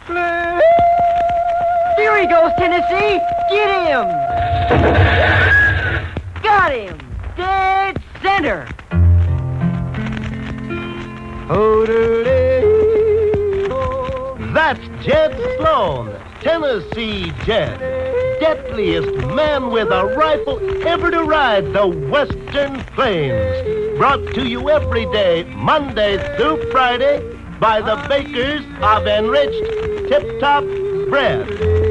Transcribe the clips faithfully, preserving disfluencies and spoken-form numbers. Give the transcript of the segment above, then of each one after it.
There he goes, Tennessee! Get him! Got him! Dead center! That's Jed Sloan, Tennessee Jed. Deadliest man with a rifle ever to ride the Western Plains. Brought to you every day, Monday through Friday, by the bakers of enriched Tip-Top bread.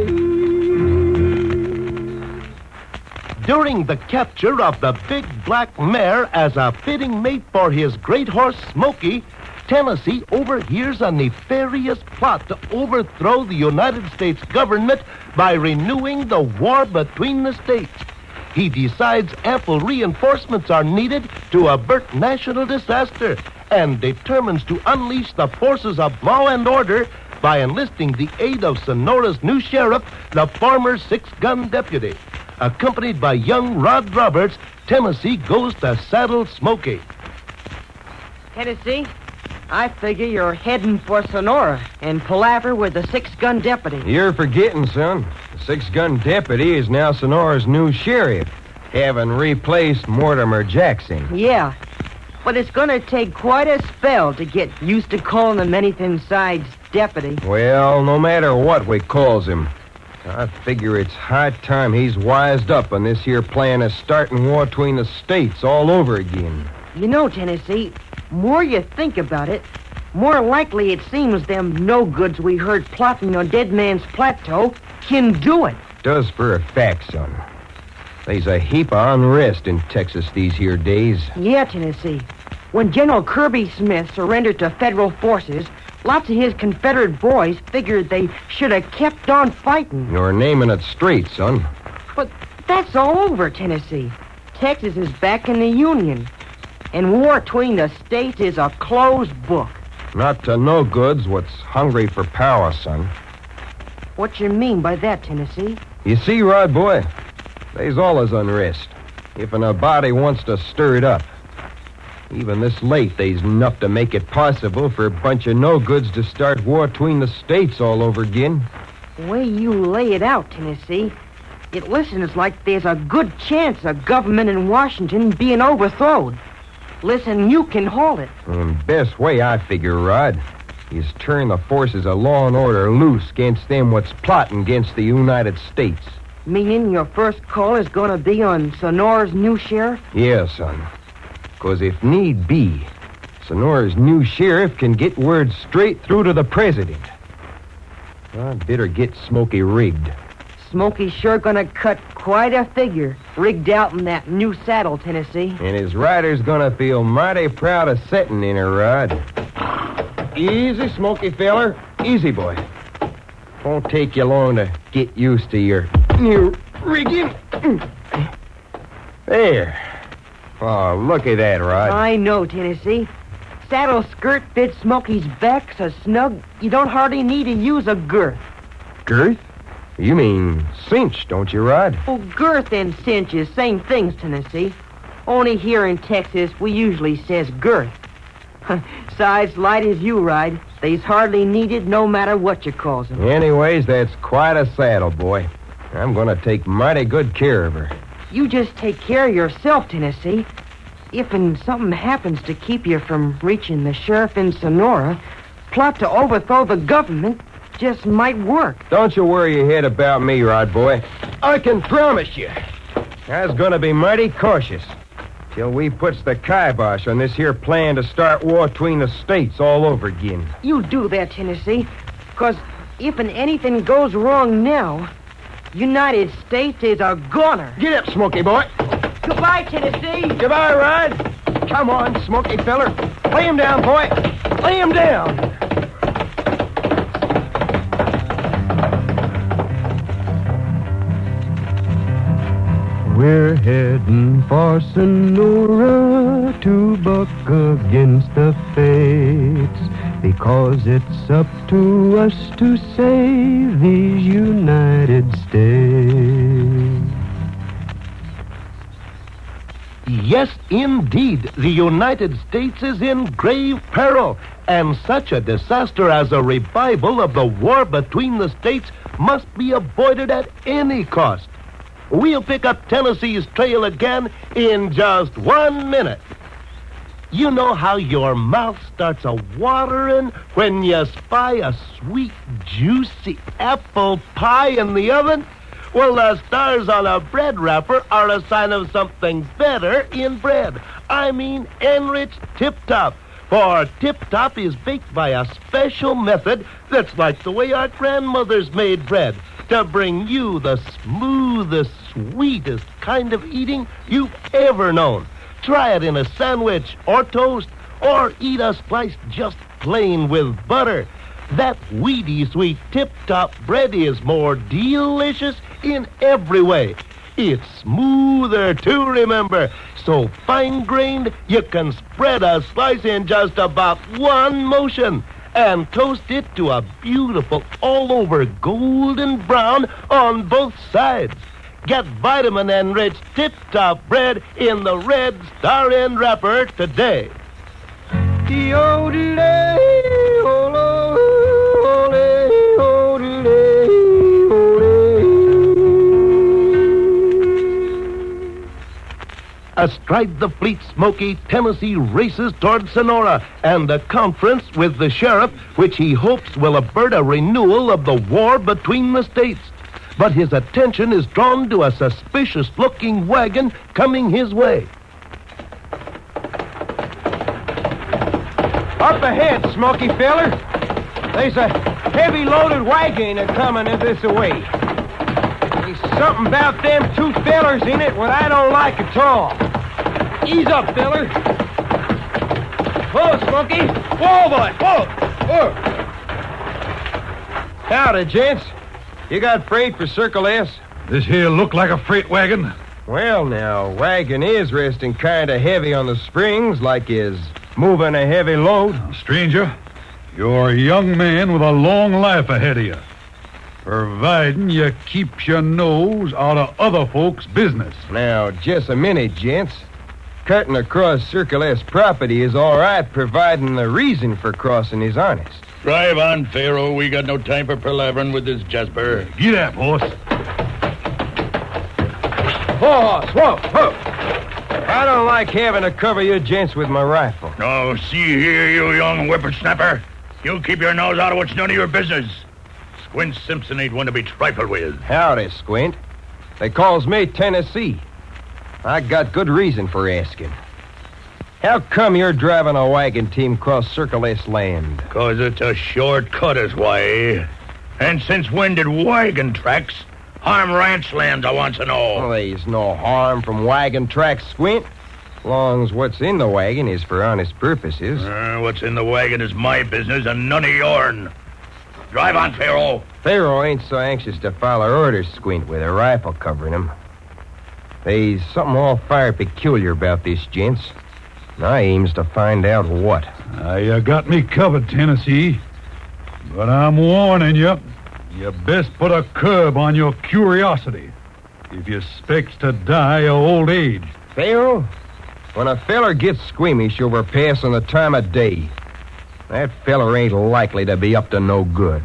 During the capture of the big black mare as a fitting mate for his great horse Smoky, Tennessee overhears a nefarious plot to overthrow the United States government by renewing the war between the states. He decides ample reinforcements are needed to avert national disaster and determines to unleash the forces of law and order by enlisting the aid of Sonora's new sheriff, the former six-gun deputy. Accompanied by young Rod Roberts, Tennessee goes to saddle Smoky. Tennessee, I figure you're heading for Sonora and palaver with the six-gun deputy. You're forgetting, son. The six-gun deputy is now Sonora's new sheriff, having replaced Mortimer Jackson. Yeah, but it's going to take quite a spell to get used to calling him anything besides deputy. Well, no matter what we calls him, I figure it's high time he's wised up on this here plan of starting war between the states all over again. You know, Tennessee, more you think about it, more likely it seems them no-goods we heard plotting on Dead Man's Plateau can do it. Does for a fact, son. There's a heap of unrest in Texas these here days. Yeah, Tennessee. When General Kirby Smith surrendered to federal forces, lots of his Confederate boys figured they should have kept on fighting. You're naming it straight, son. But that's all over, Tennessee. Texas is back in the Union. And war between the states is a closed book. Not to no-goods what's hungry for power, son. What you mean by that, Tennessee? You see, Rod boy, there's always unrest. If a body wants to stir it up. Even this late, there's enough to make it possible for a bunch of no-goods to start war between the states all over again. The way you lay it out, Tennessee, it listens like there's a good chance of government in Washington being overthrown. Listen, you can hold it. The best way, I figure, Rod, is turn the forces of law and order loose against them what's plotting against the United States. Meaning your first call is going to be on Sonora's new sheriff? Yeah, son. Because if need be, Sonora's new sheriff can get word straight through to the president. I'd better get Smoky rigged. Smoky's sure gonna cut quite a figure, rigged out in that new saddle, Tennessee. And his rider's gonna feel mighty proud of setting in her, Rod. Easy, Smoky feller. Easy, boy. Won't take you long to get used to your new rigging. There. Oh, look at that, Rod. I know, Tennessee. Saddle skirt fits Smoky's back so snug you don't hardly need to use a girth. Girth? You mean cinch, don't you, Rod? Oh, girth and cinch is same things, Tennessee. Only here in Texas, we usually says girth. Size light as you ride, they's hardly needed no matter what you calls them. Anyways, that's quite a saddle, boy. I'm going to take mighty good care of her. You just take care of yourself, Tennessee. If and something happens to keep you from reaching the sheriff in Sonora, plot to overthrow the government just might work. Don't you worry your head about me, Rod boy. I can promise you, I was going to be mighty cautious till we puts the kibosh on this here plan to start war between the states all over again. You do that, Tennessee, because if and anything goes wrong now, United States is a goner. Get up, Smoky boy. Goodbye, Tennessee. Goodbye, Rod. Come on, Smoky feller. Lay him down, boy. Lay him down. We're heading for Sonora to buck against the fates, because it's up to us to save these United States. Yes, indeed, the United States is in grave peril, And such a disaster as a revival of the war between the states must be avoided at any cost. We'll pick up Tennessee's trail again in just one minute. You know how your mouth starts a-watering when you spy a sweet, juicy apple pie in the oven? Well, the stars on a bread wrapper are a sign of something better in bread. I mean enriched Tip-Top. For Tip-Top is baked by a special method that's like the way our grandmothers made bread, to bring you the smoothest, sweetest kind of eating you've ever known. Try it in a sandwich or toast, or eat a slice just plain with butter. That weedy sweet Tip-Top bread is more delicious in every way. It's smoother, too, remember. So fine-grained, you can spread a slice in just about one motion and toast it to a beautiful all-over golden brown on both sides. Get vitamin-enriched Tip-Top bread in the red star-end wrapper today. Astride the fleet Smoky, Tennessee races toward Sonora and a conference with the sheriff, which he hopes will avert a renewal of the war between the states. But his attention is drawn to a suspicious-looking wagon coming his way. Up ahead, Smoky feller. There's a heavy-loaded wagon a-coming this way. There's something about them two fellers in it what I don't like at all. Ease up, feller. Whoa, Smoky. Whoa, boy. Whoa. Whoa. Howdy, gents. You got freight for Circle S? This here look like a freight wagon? Well, now, wagon is resting kind of heavy on the springs, like is moving a heavy load. Now, stranger, you're a young man with a long life ahead of you, providing you keep your nose out of other folks' business. Now, just a minute, gents. Cutting across Circle S property is all right, providing the reason for crossing is honest. Drive on, Pharaoh. We got no time for palavering with this Jasper. Get up, horse. Horse, whoa, whoa. I don't like having to cover you gents with my rifle. No, see here, you young whippersnapper. You keep your nose out of what's none of your business. Squint Simpson ain't one to be trifled with. Howdy, Squint. They calls me Tennessee. I got good reason for asking. How come you're driving a wagon team across Circle S land? 'Cause it's a shortcut is why. And since when did wagon tracks harm ranch lands, I want to know? Well, there's no harm from wagon tracks, Squint. Long as what's in the wagon is for honest purposes. Uh, what's in the wagon is my business and none of yourn. Drive on, Pharaoh. Pharaoh ain't so anxious to follow orders, Squint, with a rifle covering him. There's something all fired peculiar about this, gents. I aims to find out what. Uh, you got me covered, Tennessee. But I'm warning you, you best put a curb on your curiosity if you expects to die of old age. Pharaoh, when a feller gets squeamish over passing the time of day, that feller ain't likely to be up to no good.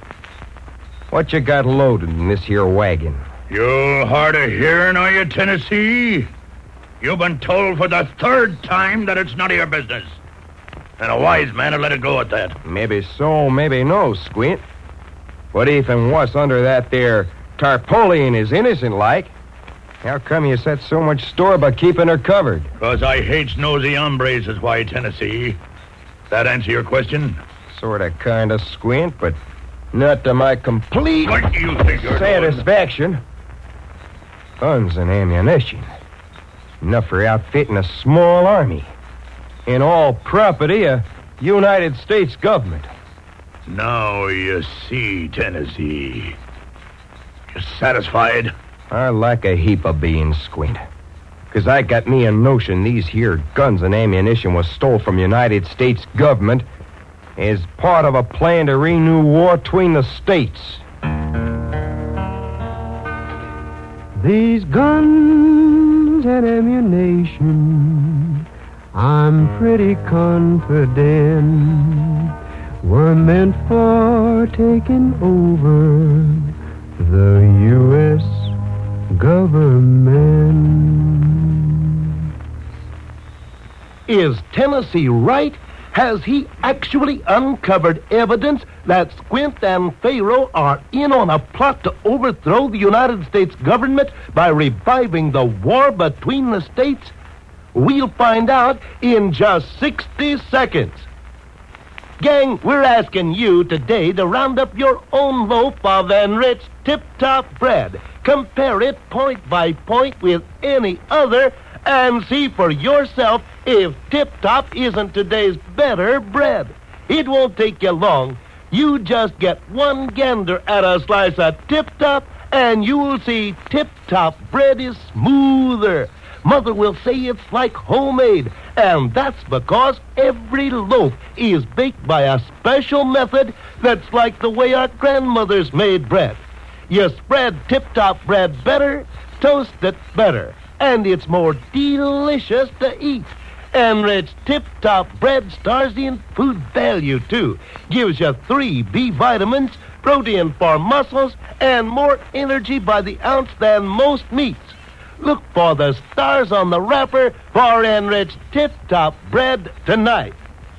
What you got loaded in this here wagon? You hard of hearing, are you, Tennessee? You've been told for the third time that it's none of your business. And a wise man would let it go at that. Maybe so, maybe no, Squint. But even what's under that there tarpaulin is innocent like. How come you set so much store by keeping her covered? 'Cause I hates nosy hombres is why, Tennessee. That answer your question? Sort of, kind of, Squint, but not to my complete What do you think you're satisfaction. Guns and ammunition. Enough for outfitting a small army. And all property of United States government. doing? Now you see, Tennessee. You satisfied? I like a heap of beans, Squint. 'Cause I got me a notion these here guns and ammunition was stole from United States government as part of a plan to renew war between the states. These guns and ammunition I'm pretty confident we're meant for taking over the U S government. Is Tennessee right? Has he actually uncovered evidence that Squint and Pharaoh are in on a plot to overthrow the United States government by reviving the war between the states? We'll find out in just sixty seconds. Gang, we're asking you today to round up your own loaf of enriched tip-top bread. Compare it point by point with any other and see for yourself if Tip-Top isn't today's better bread. It won't take you long. You just get one gander at a slice of Tip-Top, and you'll see Tip-Top bread is smoother. Mother will say it's like homemade, and that's because every loaf is baked by a special method that's like the way our grandmothers made bread. You spread Tip-Top bread better, toast it better, and it's more delicious to eat. Enriched Tip-Top bread stars in food value, too. Gives you three B vitamins, protein for muscles, and more energy by the ounce than most meats. Look for the stars on the wrapper for enriched Tip-Top bread tonight.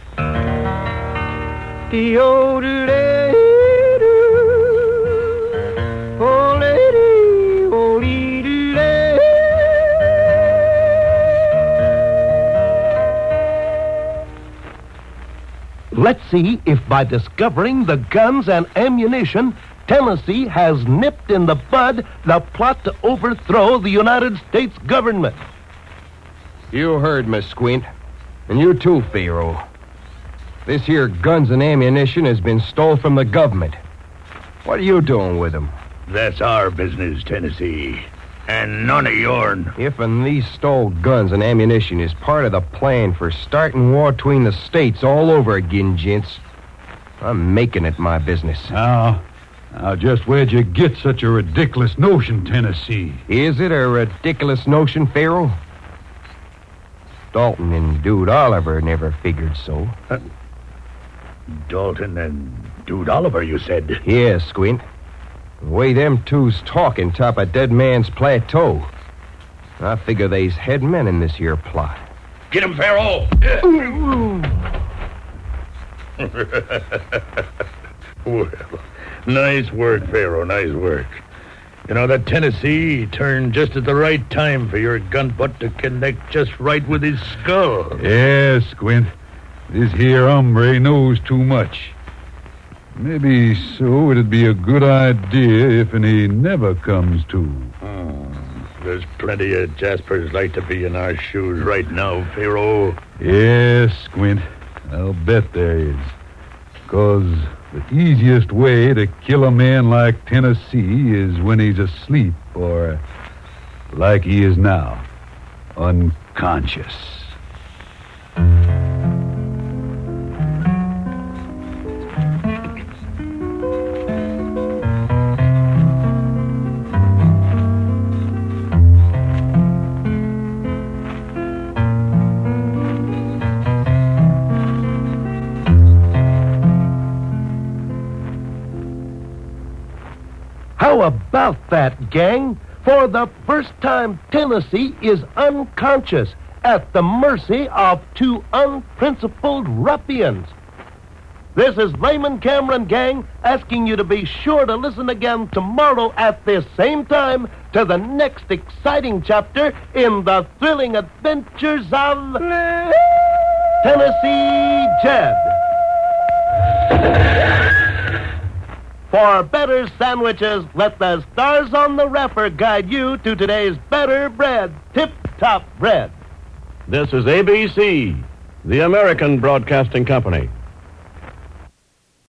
Let's see if by discovering the guns and ammunition, Tennessee has nipped in the bud the plot to overthrow the United States government. You heard, Miss Squint. And you too, Pharaoh. This here guns and ammunition has been stole from the government. What are you doing with them? That's our business, Tennessee. And none of yourn. If and these stole guns and ammunition is part of the plan for starting war between the states all over again, gents, I'm making it my business. Now, now, just where'd you get such a ridiculous notion, Tennessee? Is it a ridiculous notion, Pharaoh? Dalton and Dude Oliver never figured so. Uh, Dalton and Dude Oliver, you said? Yes, Squint. The way them two's talking top of Dead Man's Plateau, I figure they's head men in this here plot. Get him, Pharaoh! Well, nice work, Pharaoh, nice work. You know, that Tennessee turned just at the right time for your gun butt to connect just right with his skull. Yes, Squint. This here hombre knows too much. Maybe so it'd be a good idea if and he never comes to. Oh, there's plenty of Jaspers like to be in our shoes right now, Pharaoh. Yes, Squint. I'll bet there is. Because the easiest way to kill a man like Tennessee is when he's asleep or like he is now, unconscious. How about that, gang? For the first time, Tennessee is unconscious at the mercy of two unprincipled ruffians. This is Raymond Cameron, gang, asking you to be sure to listen again tomorrow at this same time to the next exciting chapter in the thrilling adventures of Tennessee Jed. For better sandwiches, let the stars on the wrapper guide you to today's better bread, Tip-Top bread. This is A B C, the American Broadcasting Company.